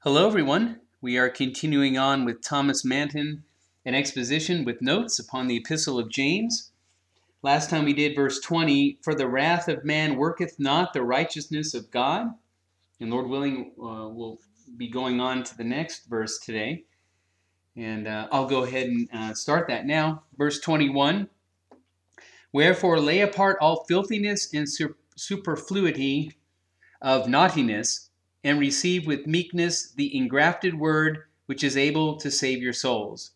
Hello, everyone. We are continuing on with Thomas Manton, an exposition with notes upon the Epistle of James. Last time we did verse 20, "For the wrath of man worketh not the righteousness of God." And Lord willing, we'll be going on to the next verse today. And I'll go ahead and start that now. Verse 21, "Wherefore lay apart all filthiness and superfluity of naughtiness, and receive with meekness the engrafted word, which is able to save your souls."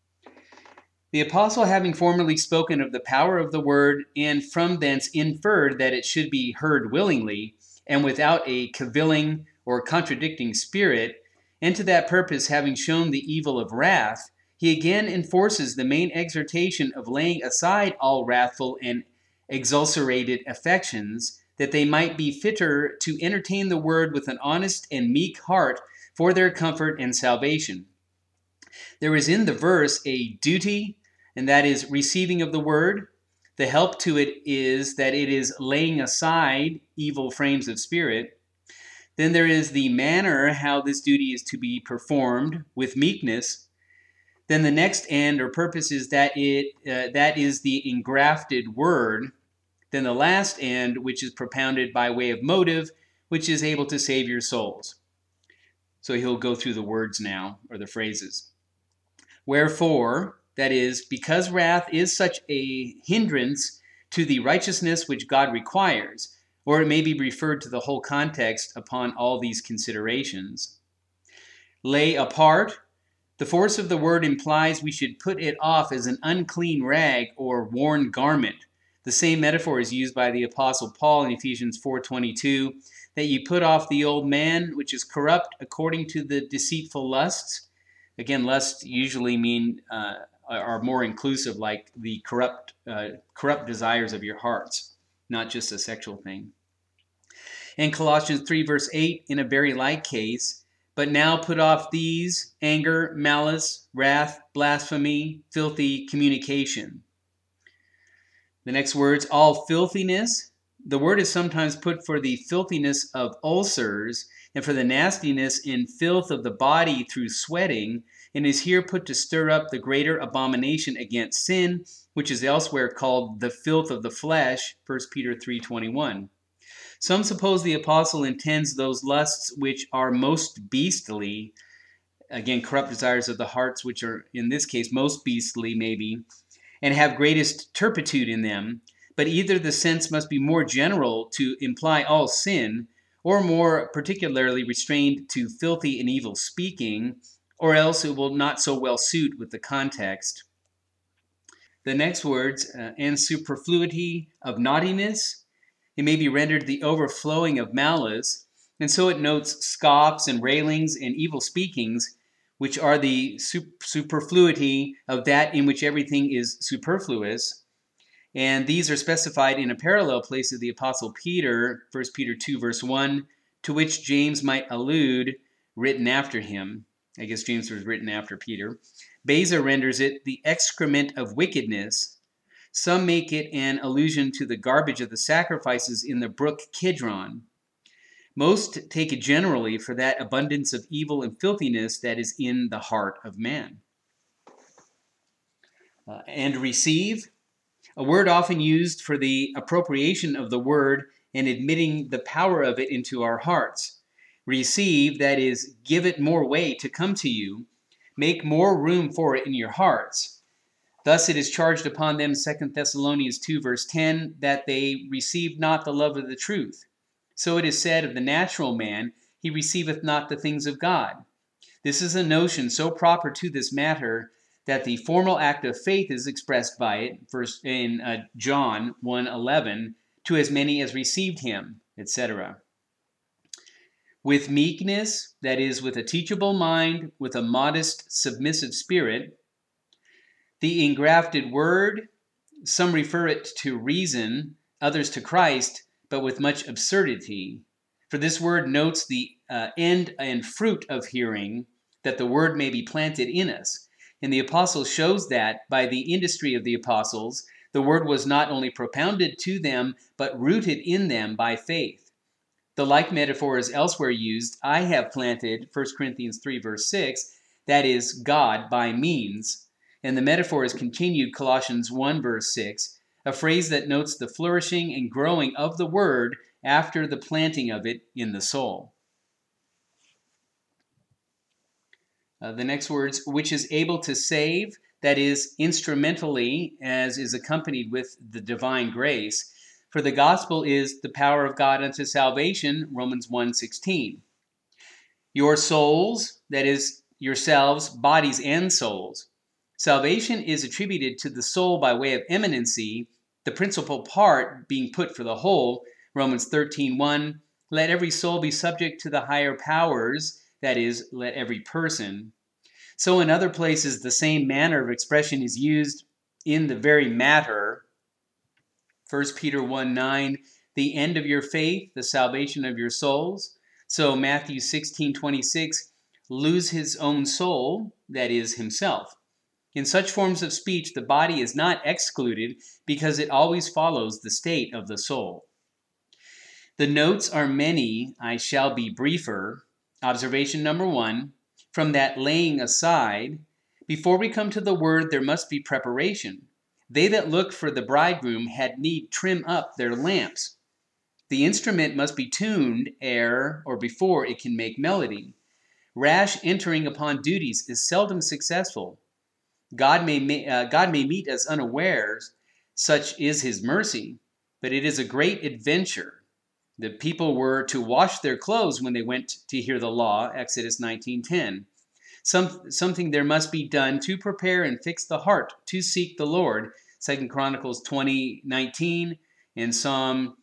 The apostle, having formerly spoken of the power of the word, and from thence inferred that it should be heard willingly, and without a cavilling or contradicting spirit, and to that purpose having shown the evil of wrath, he again enforces the main exhortation of laying aside all wrathful and exulcerated affections, that they might be fitter to entertain the word with an honest and meek heart for their comfort and salvation. There is in the verse a duty, and that is receiving of the word. The help to it is that it is laying aside evil frames of spirit. Then there is the manner how this duty is to be performed with meekness. Then the next end or purpose is that that is the engrafted word. Then the last end, which is propounded by way of motive, which is able to save your souls. So he'll go through the words now, or the phrases. Wherefore, that is, because wrath is such a hindrance to the righteousness which God requires, or it may be referred to the whole context upon all these considerations. Lay apart. The force of the word implies we should put it off as an unclean rag or worn garment. The same metaphor is used by the Apostle Paul in Ephesians 4:22, that you put off the old man, which is corrupt according to the deceitful lusts. Again, lusts usually are more inclusive, like the corrupt desires of your hearts, not just a sexual thing. And Colossians 3 verse 8, in a very like case, "But now put off these: anger, malice, wrath, blasphemy, filthy communication." The next words, all filthiness. The word is sometimes put for the filthiness of ulcers and for the nastiness and filth of the body through sweating, and is here put to stir up the greater abomination against sin, which is elsewhere called the filth of the flesh, 1 Peter 3:21. Some suppose the apostle intends those lusts which are most beastly, again, corrupt desires of the hearts, which are, in this case, most beastly, maybe, and have greatest turpitude in them, but either the sense must be more general to imply all sin, or more particularly restrained to filthy and evil speaking, or else it will not so well suit with the context. The next words, and superfluity of naughtiness, it may be rendered the overflowing of malice, and so it notes scoffs and railings and evil speakings, which are the superfluity of that in which everything is superfluous. And these are specified in a parallel place of the Apostle Peter, 1 Peter 2 verse 1, to which James might allude, written after him. I guess James was written after Peter. Beza renders it the excrement of wickedness. Some make it an allusion to the garbage of the sacrifices in the brook Kidron. Most take it generally for that abundance of evil and filthiness that is in the heart of man. And receive, a word often used for the appropriation of the word and admitting the power of it into our hearts. Receive, that is, give it more way to come to you, make more room for it in your hearts. Thus it is charged upon them, 2 Thessalonians 2 verse 10, that they receive not the love of the truth. So it is said of the natural man, he receiveth not the things of God. This is a notion so proper to this matter that the formal act of faith is expressed by it, in John 1:11, to as many as received him, etc. With meekness, that is, with a teachable mind, with a modest, submissive spirit. The engrafted word, some refer it to reason, others to Christ, but with much absurdity. For this word notes the end and fruit of hearing, that the word may be planted in us. And the apostle shows that by the industry of the apostles, the word was not only propounded to them, but rooted in them by faith. The like metaphor is elsewhere used. I have planted, 1 Corinthians 3, verse 6, that is, God by means. And the metaphor is continued, Colossians 1, verse 6, a phrase that notes the flourishing and growing of the word after the planting of it in the soul. The next words, which is able to save, that is, instrumentally, as is accompanied with the divine grace. For the gospel is the power of God unto salvation, Romans 1:16. Your souls, that is, yourselves, bodies and souls. Salvation is attributed to the soul by way of eminency, the principal part being put for the whole, Romans 13:1. Let every soul be subject to the higher powers, that is, let every person. So in other places, the same manner of expression is used in the very matter. 1 Peter 1:9, the end of your faith, the salvation of your souls. So Matthew 16:26, lose his own soul, that is, himself. In such forms of speech, the body is not excluded because it always follows the state of the soul. The notes are many. I shall be briefer. Observation number 1, from that laying aside, before we come to the word, there must be preparation. They that looked for the bridegroom had need trim up their lamps. The instrument must be tuned ere or before it can make melody. Rash entering upon duties is seldom successful. God may meet us unawares, such is his mercy, but it is a great adventure. The people were to wash their clothes when they went to hear the law, Exodus 19:10. Something there must be done to prepare and fix the heart to seek the Lord, 2 Chronicles 20:19 and Psalm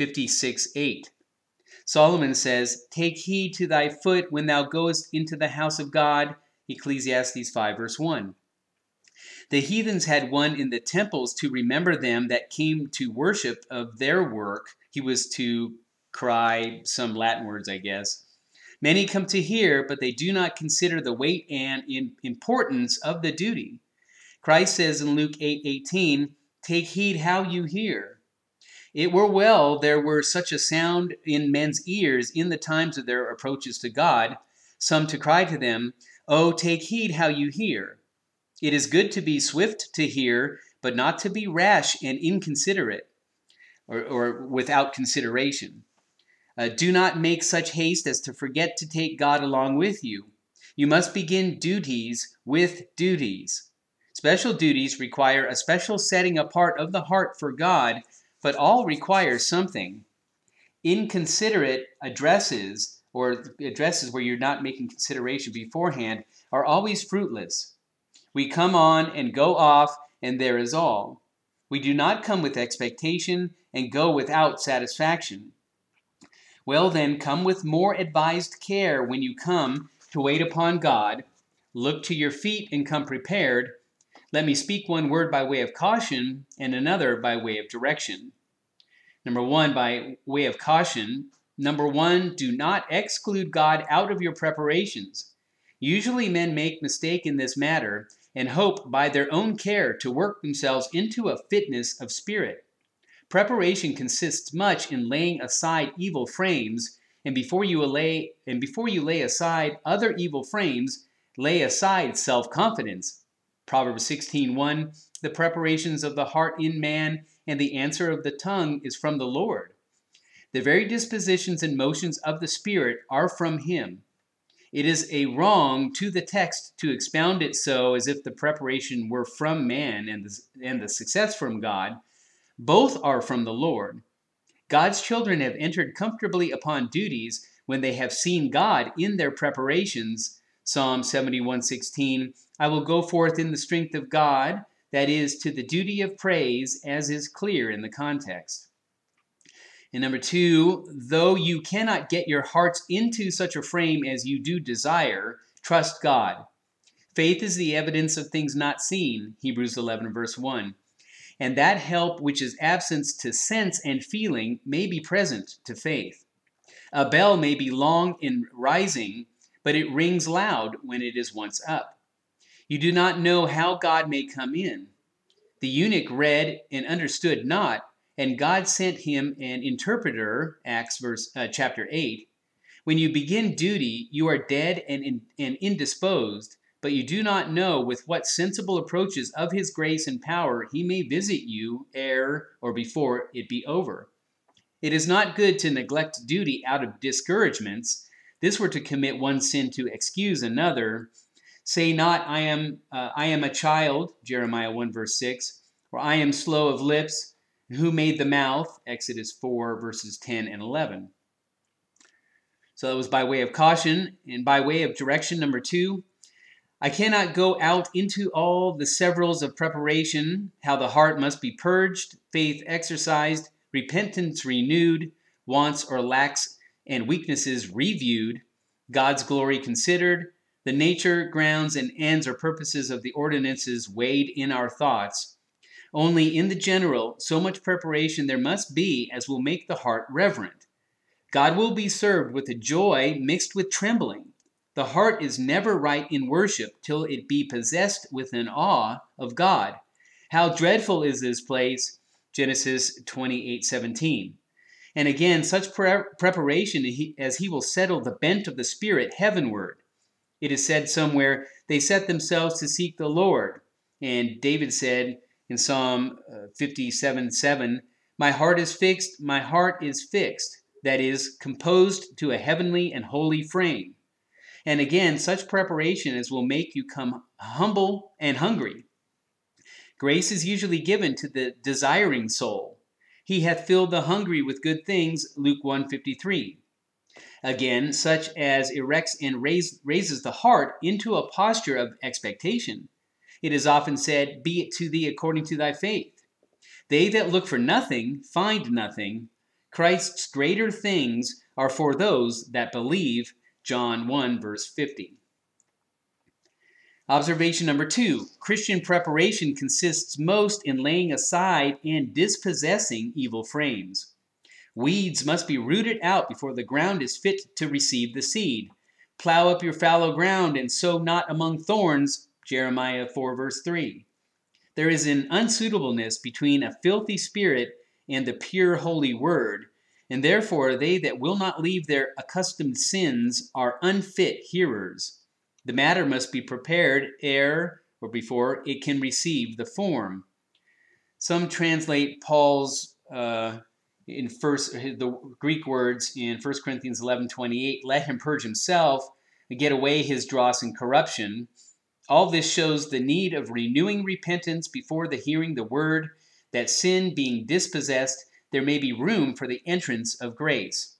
56:8. Solomon says, take heed to thy foot when thou goest into the house of God, Ecclesiastes 5, verse 1. The heathens had one in the temples to remember them that came to worship of their work. He was to cry some Latin words, I guess. Many come to hear, but they do not consider the weight and importance of the duty. Christ says in Luke 8:18, take heed how you hear. It were well there were such a sound in men's ears in the times of their approaches to God, some to cry to them, oh, take heed how you hear. It is good to be swift to hear, but not to be rash and inconsiderate, or without consideration. Do not make such haste as to forget to take God along with you. You must begin duties with duties. Special duties require a special setting apart of the heart for God, but all require something. Inconsiderate addresses, or addresses where you're not making consideration beforehand, are always fruitless. We come on and go off, and there is all. We do not come with expectation and go without satisfaction. Well then, come with more advised care when you come to wait upon God. Look to your feet and come prepared. Let me speak one word by way of caution and another by way of direction. Number 1, by way of caution. Number 1, do not exclude God out of your preparations. Usually men make mistake in this matter and hope by their own care to work themselves into a fitness of spirit. Preparation consists much in laying aside evil frames, and before you lay aside other evil frames, lay aside self-confidence. Proverbs 16:1, the preparations of the heart in man and the answer of the tongue is from the Lord. The very dispositions and motions of the Spirit are from him. It is a wrong to the text to expound it so as if the preparation were from man and the success from God. Both are from the Lord. God's children have entered comfortably upon duties when they have seen God in their preparations. Psalm 71:16, I will go forth in the strength of God, that is, to the duty of praise, as is clear in the context. And number 2, though you cannot get your hearts into such a frame as you do desire, trust God. Faith is the evidence of things not seen, Hebrews 11, verse 1. And that help which is absence to sense and feeling may be present to faith. A bell may be long in rising, but it rings loud when it is once up. You do not know how God may come in. The eunuch read and understood not, and God sent him an interpreter, chapter 8. When you begin duty, you are dead and indisposed, but you do not know with what sensible approaches of his grace and power he may visit you ere or before it be over. It is not good to neglect duty out of discouragements. This were to commit one sin to excuse another. Say not, I am a child, Jeremiah 1 verse 6, or I am slow of lips. Who made the mouth? Exodus 4 verses 10 and 11. So that was by way of caution. And by way of direction, number 2, I cannot go out into all the severals of preparation, how the heart must be purged, faith exercised, repentance renewed, wants or lacks and weaknesses reviewed, God's glory considered, the nature, grounds, and ends or purposes of the ordinances weighed in our thoughts. Only in the general, so much preparation there must be as will make the heart reverent. God will be served with a joy mixed with trembling. The heart is never right in worship till it be possessed with an awe of God. How dreadful is this place, Genesis 28:17. And again, such preparation as he will settle the bent of the Spirit heavenward. It is said somewhere, they set themselves to seek the Lord. And David said in Psalm 57:7, my heart is fixed, my heart is fixed. That is, composed to a heavenly and holy frame. And again, such preparation as will make you come humble and hungry. Grace is usually given to the desiring soul. He hath filled the hungry with good things, Luke 1:53. Again, such as erects and raises the heart into a posture of expectation. It is often said, be it to thee according to thy faith. They that look for nothing find nothing. Christ's greater things are for those that believe, John 1 verse 50. Observation number 2, Christian preparation consists most in laying aside and dispossessing evil frames. Weeds must be rooted out before the ground is fit to receive the seed. Plow up your fallow ground and sow not among thorns, Jeremiah 4 verse 3. There is an unsuitableness between a filthy spirit and the pure holy word, and therefore they that will not leave their accustomed sins are unfit hearers. The matter must be prepared ere or before it can receive the form. Some translate Paul's the Greek words in 1 Corinthians 11:28, let him purge himself and get away his dross and corruption. All this shows the need of renewing repentance before the hearing the word, that sin being dispossessed, there may be room for the entrance of grace.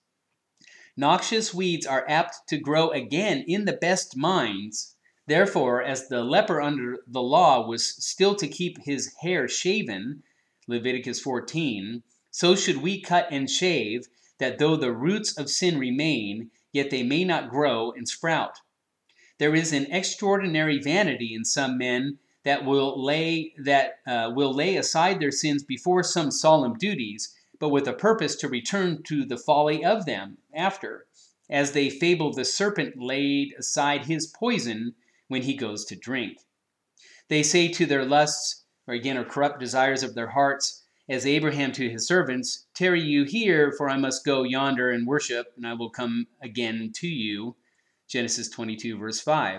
Noxious weeds are apt to grow again in the best minds. Therefore, as the leper under the law was still to keep his hair shaven, Leviticus 14, so should we cut and shave, that though the roots of sin remain, yet they may not grow and sprout. There is an extraordinary vanity in some men that will lay aside their sins before some solemn duties, but with a purpose to return to the folly of them after, as they fable the serpent laid aside his poison when he goes to drink. They say to their lusts, or corrupt desires of their hearts, as Abraham to his servants, tarry you here, for I must go yonder and worship, and I will come again to you. Genesis 22 verse 5.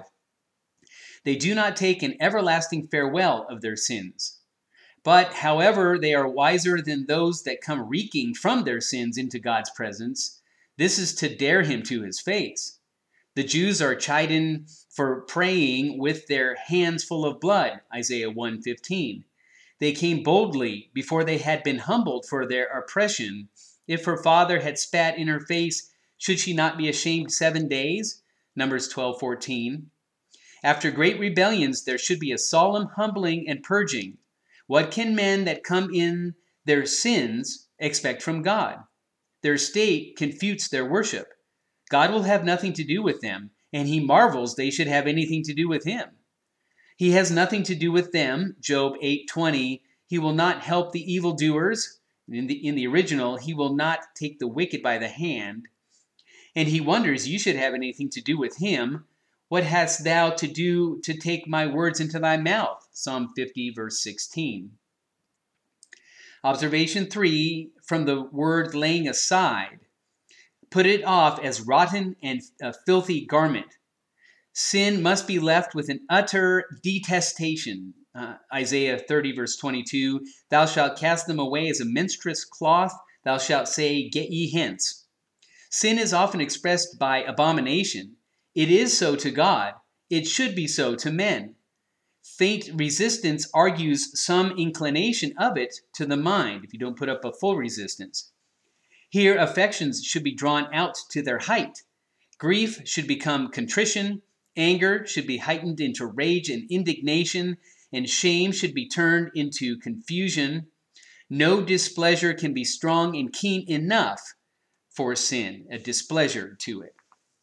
They do not take an everlasting farewell of their sins. But, however, they are wiser than those that come reeking from their sins into God's presence. This is to dare him to his face. The Jews are chidden for praying with their hands full of blood, Isaiah 1:15. They came boldly before they had been humbled for their oppression. If her father had spat in her face, should she not be ashamed 7 days? Numbers 12:14. After great rebellions, there should be a solemn humbling and purging. What can men that come in their sins expect from God? Their state confutes their worship. God will have nothing to do with them, and he marvels they should have anything to do with him. He has nothing to do with them, Job 8:20. He will not help the evildoers. In the original, he will not take the wicked by the hand. And he wonders you should have anything to do with him. What hast thou to do to take my words into thy mouth? Psalm 50, verse 16. Observation 3, from the word laying aside, put it off as rotten and a filthy garment. Sin must be left with an utter detestation. Isaiah 30, verse 22, thou shalt cast them away as a menstruous cloth. Thou shalt say, get ye hence. Sin is often expressed by abomination. It is so to God. It should be so to men. Faint resistance argues some inclination of it to the mind, if you don't put up a full resistance. Here, affections should be drawn out to their height. Grief should become contrition. Anger should be heightened into rage and indignation, and shame should be turned into confusion. No displeasure can be strong and keen enough for sin, a displeasure to it.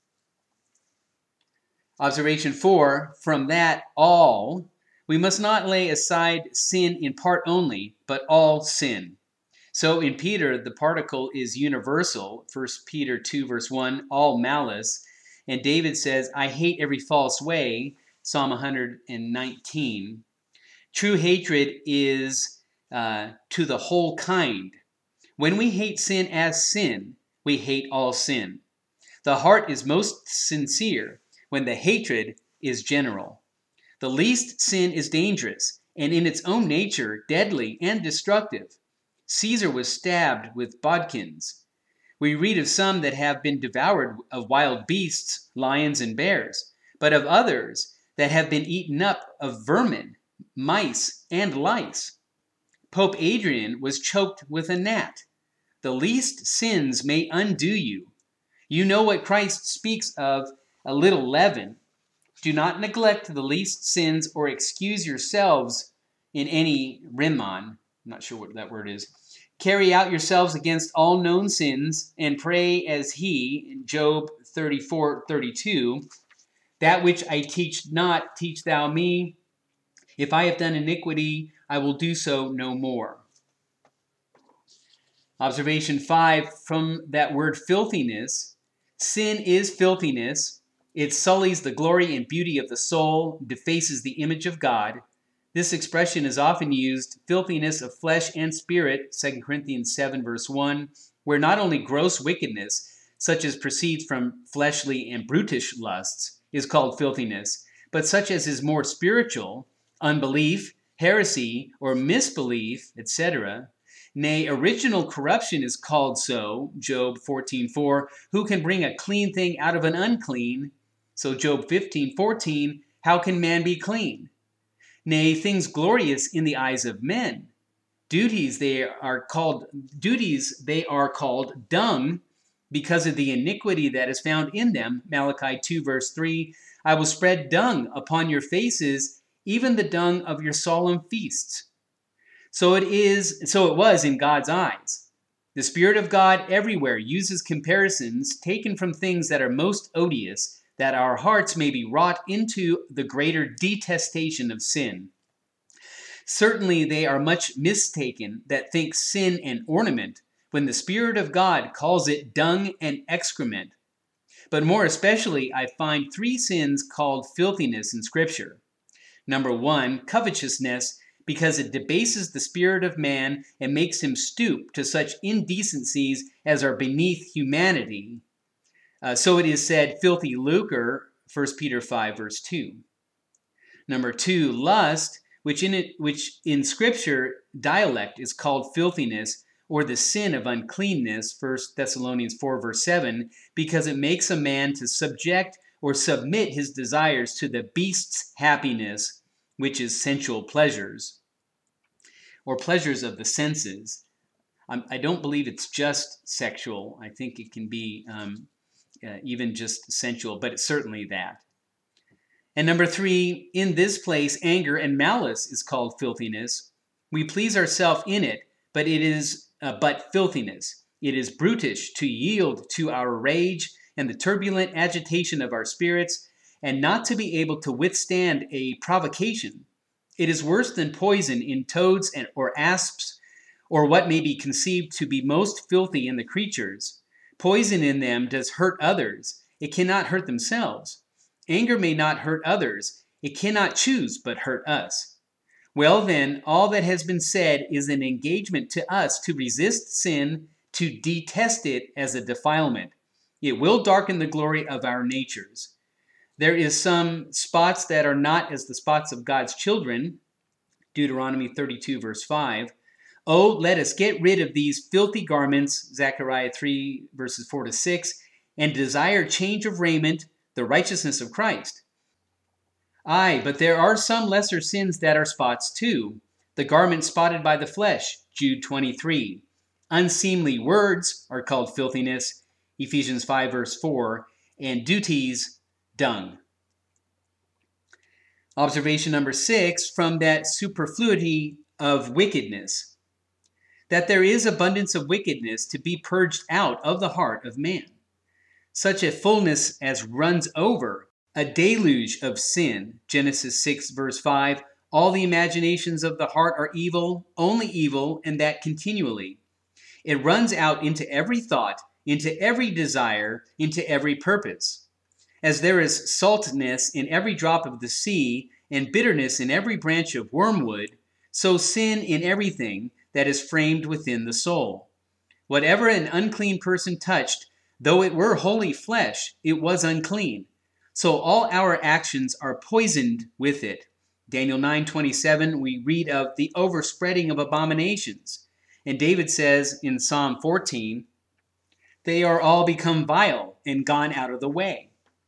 Observation 4, from that all, we must not lay aside sin in part only, but all sin. So in Peter, the particle is universal. 1 Peter 2, verse 1, all malice. And David says, I hate every false way, Psalm 119. True hatred is to the whole kind. When we hate sin as sin, we hate all sin. The heart is most sincere when the hatred is general. The least sin is dangerous, and in its own nature, deadly and destructive. Caesar was stabbed with bodkins. We read of some that have been devoured of wild beasts, lions and bears, but of others that have been eaten up of vermin, mice, and lice. Pope Adrian was choked with a gnat. The least sins may undo you. You know what Christ speaks of, a little leaven. Do not neglect the least sins or excuse yourselves in any rimon. I'm not sure what that word is. Carry out yourselves against all known sins and pray as he, in Job 34:32, that which I teach not, teach thou me. If I have done iniquity, I will do so no more. Observation 5, from that word filthiness, sin is filthiness. It sullies the glory and beauty of the soul, defaces the image of God. This expression is often used, filthiness of flesh and spirit, 2 Corinthians 7, verse 1, where not only gross wickedness, such as proceeds from fleshly and brutish lusts, is called filthiness, but such as is more spiritual, unbelief, heresy, or misbelief, etc. Nay, original corruption is called so, Job 14:4, who can bring a clean thing out of an unclean? So Job 15:14, how can man be clean? Nay, things glorious in the eyes of men. Duties they are called dung because of the iniquity that is found in them. Malachi 2 verse 3, I will spread dung upon your faces, even the dung of your solemn feasts. So it was in God's eyes. The Spirit of God everywhere uses comparisons taken from things that are most odious, that our hearts may be wrought into the greater detestation of sin. Certainly they are much mistaken that think sin an ornament, when the Spirit of God calls it dung and excrement. But more especially, I find 3 sins called filthiness in Scripture. Number 1, covetousness, because it debases the spirit of man and makes him stoop to such indecencies as are beneath humanity. So it is said, filthy lucre, 1 Peter 5, verse 2. Number 2, lust, which in Scripture dialect is called filthiness, or the sin of uncleanness, 1 Thessalonians 4, verse 7, because it makes a man to subject or submit his desires to the beast's happiness, which is sensual pleasures, or pleasures of the senses. I don't believe it's just sexual. I think it can be even just sensual, but it's certainly that. And number 3, in this place, anger and malice is called filthiness. We please ourselves in it, but it is but filthiness. It is brutish to yield to our rage and the turbulent agitation of our spirits, and not to be able to withstand a provocation. It is worse than poison in toads or asps, or what may be conceived to be most filthy in the creatures. Poison in them does hurt others. It cannot hurt themselves. Anger may not hurt others. It cannot choose but hurt us. Well then, all that has been said is an engagement to us to resist sin, to detest it as a defilement. It will darken the glory of our natures. There is some spots that are not as the spots of God's children, Deuteronomy 32 verse 5. Oh, let us get rid of these filthy garments, Zechariah 3 verses 4 to 6, and desire change of raiment, the righteousness of Christ. Aye, but there are some lesser sins that are spots too. The garment spotted by the flesh, Jude 23. Unseemly words are called filthiness, Ephesians 5 verse 4, and duties, dung. Observation number 6, from that superfluity of wickedness, that there is abundance of wickedness to be purged out of the heart of man. Such a fullness as runs over, a deluge of sin, Genesis 6 verse 5, all the imaginations of the heart are evil, only evil, and that continually. It runs out into every thought, into every desire, into every purpose. As there is saltness in every drop of the sea, and bitterness in every branch of wormwood, so sin in everything that is framed within the soul. Whatever an unclean person touched, though it were holy flesh, it was unclean. So all our actions are poisoned with it. Daniel 9:27, we read of the overspreading of abominations. And David says in Psalm 14, they are all become vile and gone out of the way.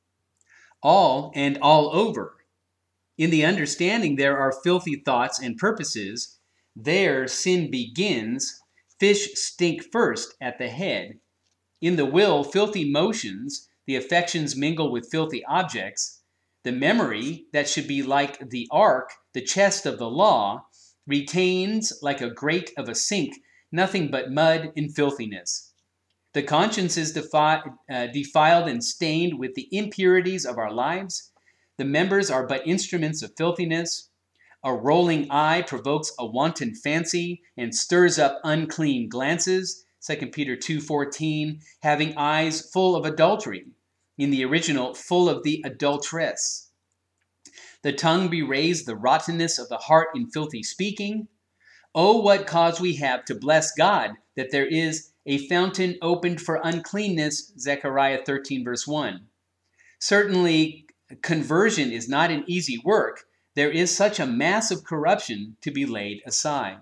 All and all over. In the understanding there are filthy thoughts and purposes. There sin begins. Fish stink first at the head. In the will, filthy motions, the affections mingle with filthy objects. The memory, that should be like the ark, the chest of the law, retains, like a grate of a sink, nothing but mud and filthiness. The conscience is defiled and stained with the impurities of our lives. The members are but instruments of filthiness. A rolling eye provokes a wanton fancy and stirs up unclean glances. 2 Peter 2:14, having eyes full of adultery. In the original, full of the adulteress. The tongue bewrays the rottenness of the heart in filthy speaking. Oh, what cause we have to bless God that there is a fountain opened for uncleanness, Zechariah 13 verse 1. Certainly, conversion is not an easy work. There is such a mass of corruption to be laid aside.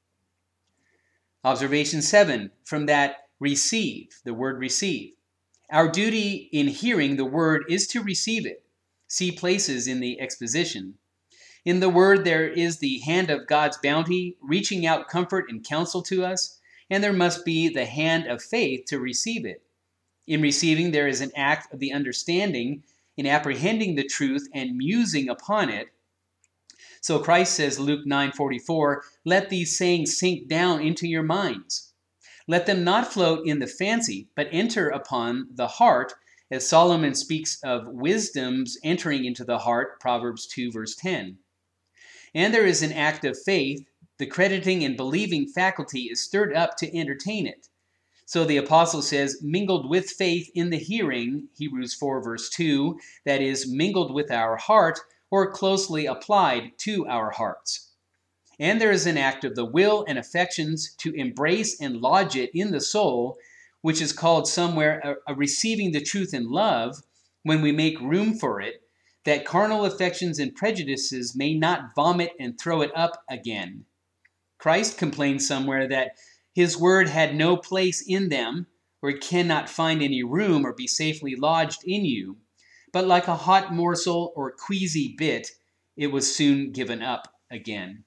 Observation 7, from that receive, the word receive. Our duty in hearing the word is to receive it. See places in the exposition. In the word there is the hand of God's bounty, reaching out comfort and counsel to us, and there must be the hand of faith to receive it. In receiving, there is an act of the understanding, in apprehending the truth and musing upon it. So Christ says, Luke 9:44, let these sayings sink down into your minds. Let them not float in the fancy, but enter upon the heart, as Solomon speaks of wisdom's entering into the heart, Proverbs 2 verse 10. And there is an act of faith. The crediting and believing faculty is stirred up to entertain it. So the apostle says, mingled with faith in the hearing, Hebrews 4 verse 2, that is, mingled with our heart, or closely applied to our hearts. And there is an act of the will and affections to embrace and lodge it in the soul, which is called somewhere a receiving the truth in love, when we make room for it, that carnal affections and prejudices may not vomit and throw it up again. Christ complains somewhere that his word had no place in them, or it cannot find any room or be safely lodged in you. But like a hot morsel or queasy bit, it was soon given up again.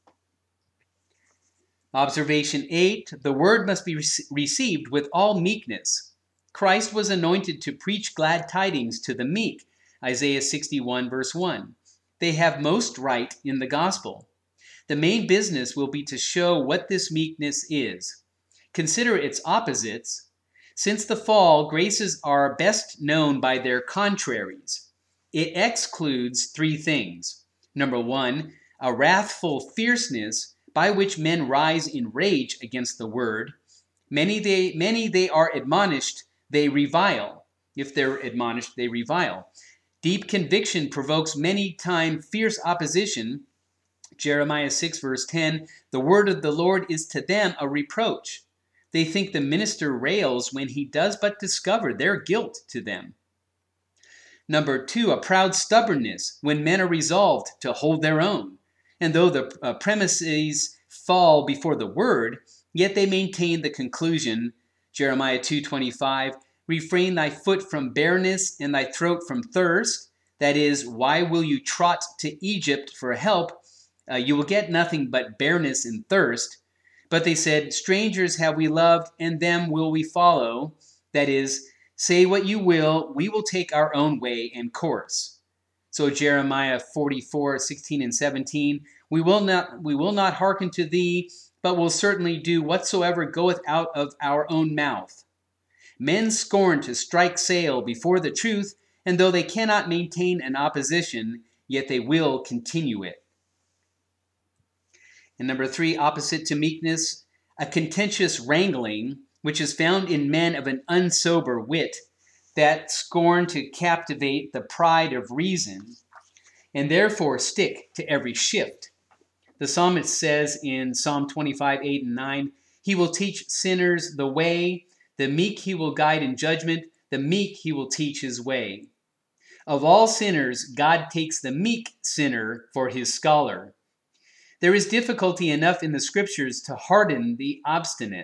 Observation 8, the word must be received with all meekness. Christ was anointed to preach glad tidings to the meek, Isaiah 61 verse 1. They have most right in the gospel. The main business will be to show what this meekness is. Consider its opposites. Since the fall, graces are best known by their contraries. It excludes three things. Number 1, a wrathful fierceness by which men rise in rage against the word. Many they are admonished, they revile. If they're admonished, they revile. Deep conviction provokes many times fierce opposition. Jeremiah 6 verse 10, the word of the Lord is to them a reproach. They think the minister rails when he does but discover their guilt to them. Number 2, a proud stubbornness when men are resolved to hold their own. And though the premises fall before the word, yet they maintain the conclusion. Jeremiah 2:25, refrain thy foot from bareness and thy throat from thirst. That is, why will you trot to Egypt for help? You will get nothing but bareness and thirst. But they said, strangers have we loved, and them will we follow. That is, say what you will, we will take our own way and course. So Jeremiah 44:16 and 17, we will not hearken to thee, but will certainly do whatsoever goeth out of our own mouth. Men scorn to strike sail before the truth, and though they cannot maintain an opposition, yet they will continue it. And number 3, opposite to meekness, a contentious wrangling, which is found in men of an unsober wit, that scorn to captivate the pride of reason, and therefore stick to every shift. The psalmist says in Psalm 25:8 and 9, he will teach sinners the way, the meek he will guide in judgment, the meek he will teach his way. Of all sinners, God takes the meek sinner for his scholar. There is difficulty enough in the scriptures to harden the obstinate.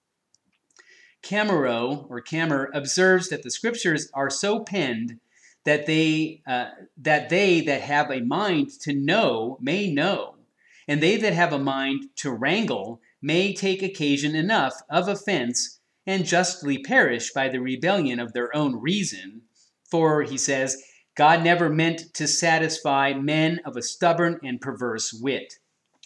Camer observes that the scriptures are so penned that they that have a mind to know may know, and they that have a mind to wrangle may take occasion enough of offense and justly perish by the rebellion of their own reason. For, he says, God never meant to satisfy men of a stubborn and perverse wit.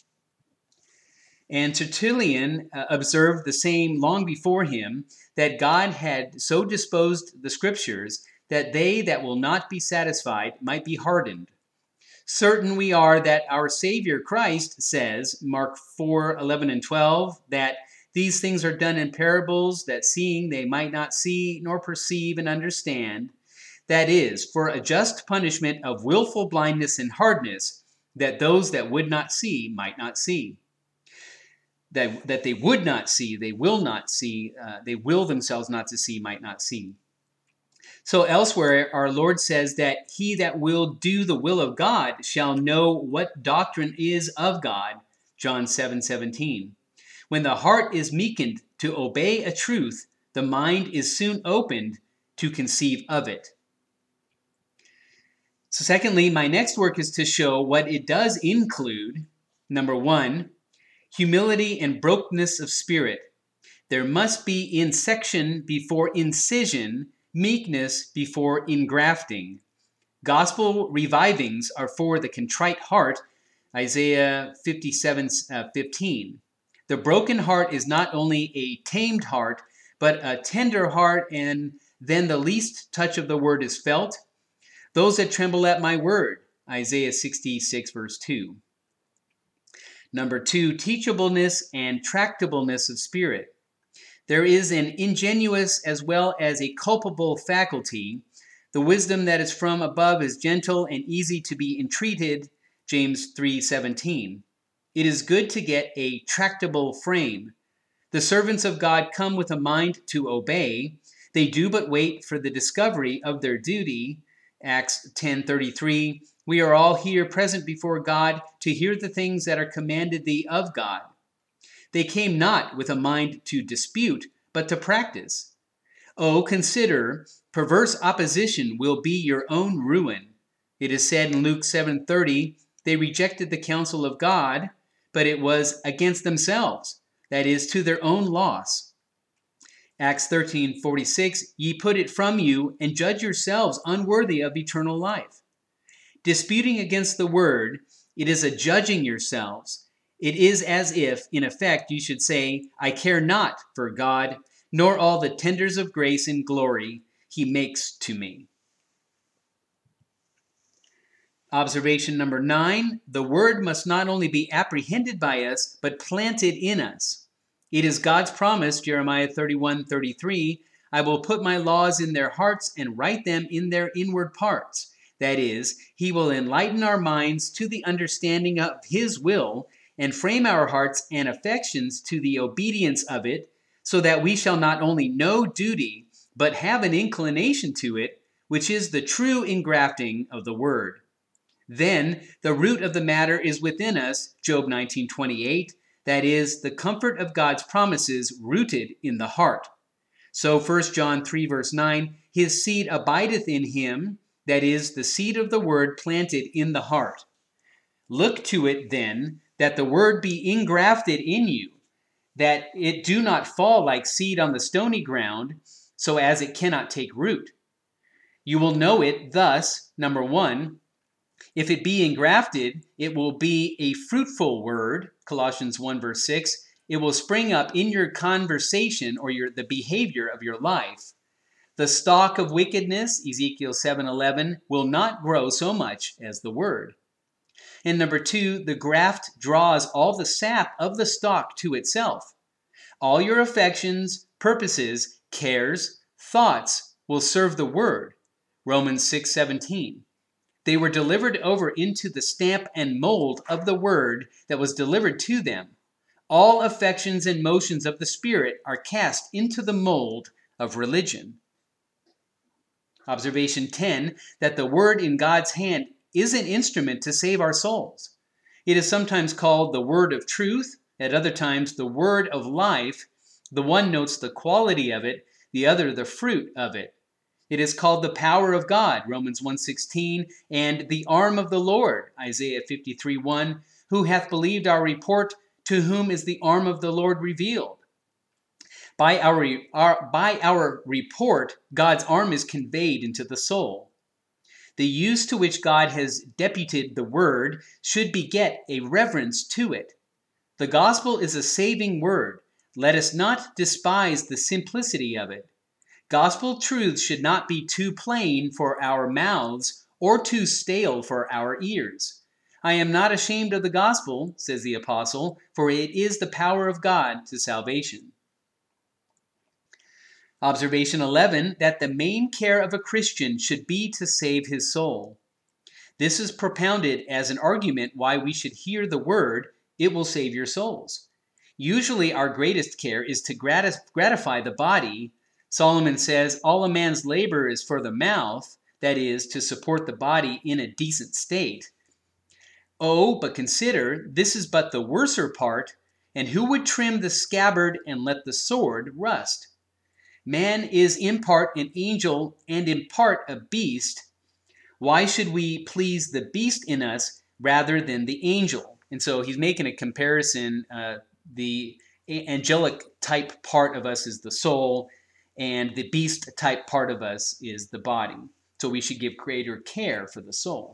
And Tertullian observed the same long before him, that God had so disposed the scriptures that they that will not be satisfied might be hardened. Certain we are that our Savior Christ says, Mark 4:11 and 12, that these things are done in parables, that seeing they might not see, nor perceive and understand. That is, for a just punishment of willful blindness and hardness, that those that would not see might not see. That they would not see, they will not see, they will themselves not to see, might not see. So elsewhere, our Lord says that he that will do the will of God shall know what doctrine is of God, John 7:17. When the heart is meekened to obey a truth, the mind is soon opened to conceive of it. So secondly, my next work is to show what it does include. Number 1, humility and brokenness of spirit. There must be insection before incision, meekness before ingrafting. Gospel revivings are for the contrite heart, Isaiah 57:15. The broken heart is not only a tamed heart, but a tender heart, and then the least touch of the word is felt. Those that tremble at my word, Isaiah 66 verse 2. Number 2, teachableness and tractableness of spirit. There is an ingenuous as well as a culpable faculty. The wisdom that is from above is gentle and easy to be entreated, James 3:17. It is good to get a tractable frame. The servants of God come with a mind to obey. They do but wait for the discovery of their duty, Acts 10:33. We are all here present before God to hear the things that are commanded thee of God. They came not with a mind to dispute, but to practice. Oh, consider, perverse opposition will be your own ruin. It is said in Luke 7:30, they rejected the counsel of God, but it was against themselves, that is, to their own loss. Acts 13:46, ye put it from you, and judge yourselves unworthy of eternal life. Disputing against the word, it is a judging yourselves. It is as if, in effect, you should say, I care not for God, nor all the tenders of grace and glory he makes to me. Observation number 9, the word must not only be apprehended by us, but planted in us. It is God's promise, Jeremiah 31:33, I will put my laws in their hearts and write them in their inward parts. That is, he will enlighten our minds to the understanding of his will and frame our hearts and affections to the obedience of it, so that we shall not only know duty, but have an inclination to it, which is the true engrafting of the word. Then the root of the matter is within us, Job 19:28, that is, the comfort of God's promises rooted in the heart. So 1 John 3 verse 9, his seed abideth in him, that is, the seed of the word planted in the heart. Look to it then that the word be engrafted in you, that it do not fall like seed on the stony ground, so as it cannot take root. You will know it thus, number one, if it be engrafted, it will be a fruitful word, Colossians 1 verse 6. It will spring up in your conversation or the behavior of your life. The stalk of wickedness, Ezekiel 7:11, will not grow so much as the word. And number two, the graft draws all the sap of the stalk to itself. All your affections, purposes, cares, thoughts will serve the word, Romans 6:17. They were delivered over into the stamp and mold of the word that was delivered to them. All affections and motions of the Spirit are cast into the mold of religion. Observation 10, that the word in God's hand is an instrument to save our souls. It is sometimes called the word of truth, at other times the word of life. The one notes the quality of it, the other the fruit of it. It is called the power of God, Romans 1:16, and the arm of the Lord, Isaiah 53:1, who hath believed our report, to whom is the arm of the Lord revealed. By our report, God's arm is conveyed into the soul. The use to which God has deputed the word should beget a reverence to it. The gospel is a saving word. Let us not despise the simplicity of it. Gospel truths should not be too plain for our mouths or too stale for our ears. I am not ashamed of the gospel, says the apostle, for it is the power of God to salvation. Observation 11, that the main care of a Christian should be to save his soul. This is propounded as an argument why we should hear the word, it will save your souls. Usually our greatest care is to gratify the body. Solomon says, all a man's labor is for the mouth, that is, to support the body in a decent state. Oh, but consider, this is but the worser part, and who would trim the scabbard and let the sword rust? Man is in part an angel and in part a beast. Why should we please the beast in us rather than the angel? And so he's making a comparison. The angelic type part of us is the soul, and the beast type part of us is the body. So we should give greater care for the soul.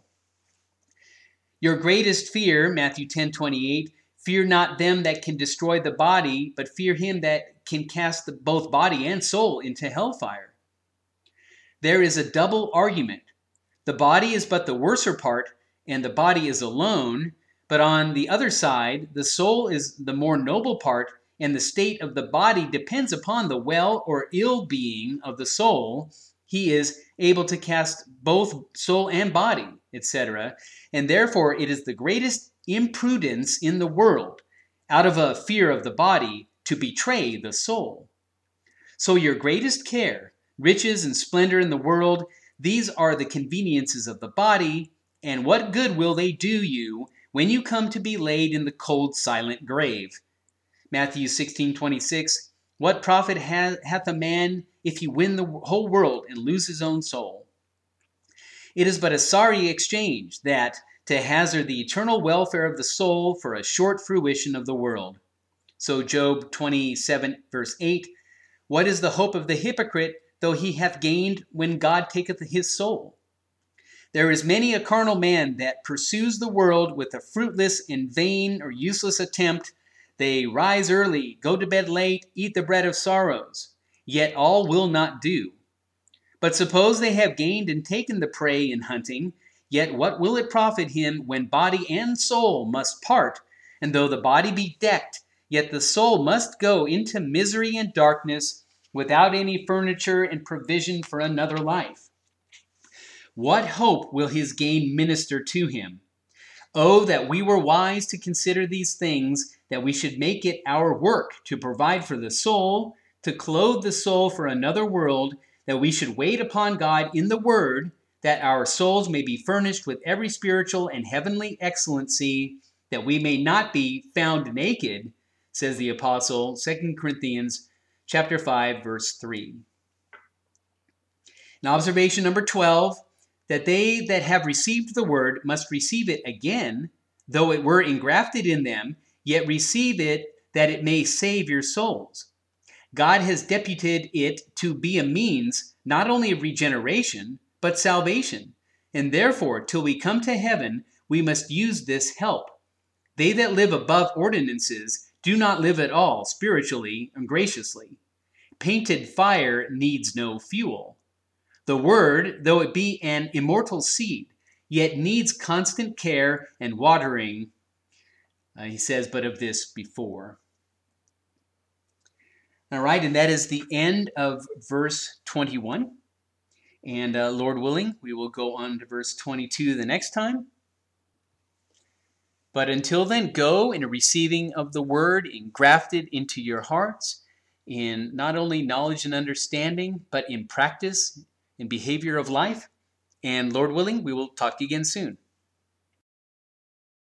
Your greatest fear, Matthew 10:28, fear not them that can destroy the body, but fear him that can cast both body and soul into hellfire. There is a double argument. The body is but the worser part, and the body is alone. But on the other side, the soul is the more noble part, and the state of the body depends upon the well or ill being of the soul. He is able to cast both soul and body, etc. And therefore it is the greatest imprudence in the world, out of a fear of the body, to betray the soul. So your greatest care, riches and splendor in the world, these are the conveniences of the body, and what good will they do you when you come to be laid in the cold, silent grave? Matthew 16:26, what profit hath a man if he win the whole world and lose his own soul? It is but a sorry exchange that, to hazard the eternal welfare of the soul for a short fruition of the world. So Job 27 verse 8, what is the hope of the hypocrite, though he hath gained when God taketh his soul? There is many a carnal man that pursues the world with a fruitless and vain or useless attempt. They rise early, go to bed late, eat the bread of sorrows, yet all will not do. But suppose they have gained and taken the prey in hunting, yet what will it profit him when body and soul must part? And though the body be decked, yet the soul must go into misery and darkness without any furniture and provision for another life. What hope will his gain minister to him? Oh, that we were wise to consider these things, that we should make it our work to provide for the soul, to clothe the soul for another world, that we should wait upon God in the Word, that our souls may be furnished with every spiritual and heavenly excellency, that we may not be found naked, says the apostle, 2 Corinthians chapter 5, verse 3. And observation number 12, that they that have received the word must receive it again, though it were engrafted in them, yet receive it that it may save your souls. God has deputed it to be a means not only of regeneration, but salvation. And therefore, till we come to heaven, we must use this help. They that live above ordinances do not live at all spiritually and graciously. Painted fire needs no fuel. The word, though it be an immortal seed, yet needs constant care and watering. He says, but of this before. All right, and that is the end of verse 21. And Lord willing, we will go on to verse 22 the next time. But until then, go in a receiving of the word, engrafted into your hearts, in not only knowledge and understanding, but in practice, in behavior of life. And Lord willing, we will talk to you again soon.